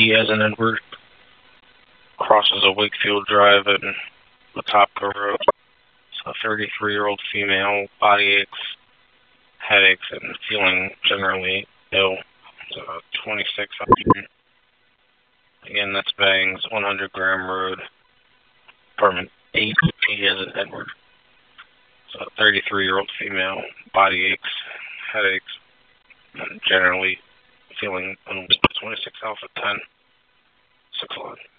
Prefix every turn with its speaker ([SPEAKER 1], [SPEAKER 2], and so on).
[SPEAKER 1] as in Edward, crosses a Wakefield Drive and Wetumpka Road. So 33-year-old female, body aches, headaches, and feeling generally ill. So 26 option. Again, that's Bangs, 100 Graham Road, apartment 8, as in Edward. So 33-year-old female, body aches, headaches, and generally feeling unwell. 26 Alpha 10, 6 line.